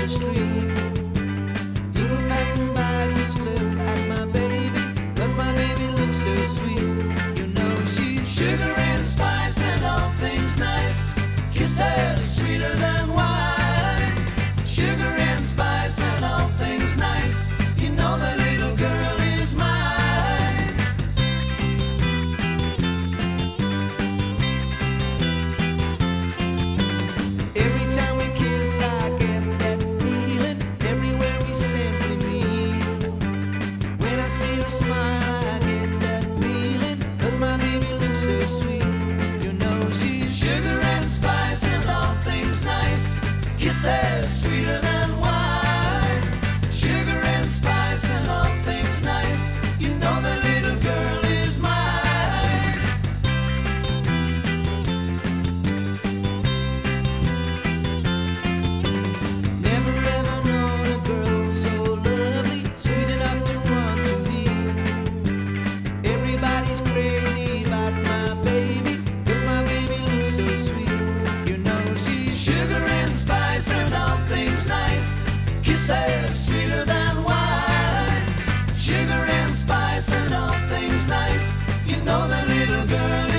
the street. People passing by just look at my baby, 'cause my baby looks so sweet. You know she's sugar and spice and all things nice. Kisses sweeter than wine. Sugar and spice and all things nice. You know that little girl is mine. Every time we kiss I get that feeling. Everywhere we simply meet. When I see her smile I get that feeling. 'Cause my baby looks so sweet. You know she's sugar and spice and all things nice. Kisses sweeter than wine. Sugar and spice and all things nice. You know the little girl is mine. Never ever known a girl so lovely, sweet enough to want to be. Everybody's crazy about my baby, 'cause my baby looks so sweet. You know she's sugar and spice and all things nice. Kisses sweeter than wine. Sugar and spice and all things nice. You know the little girl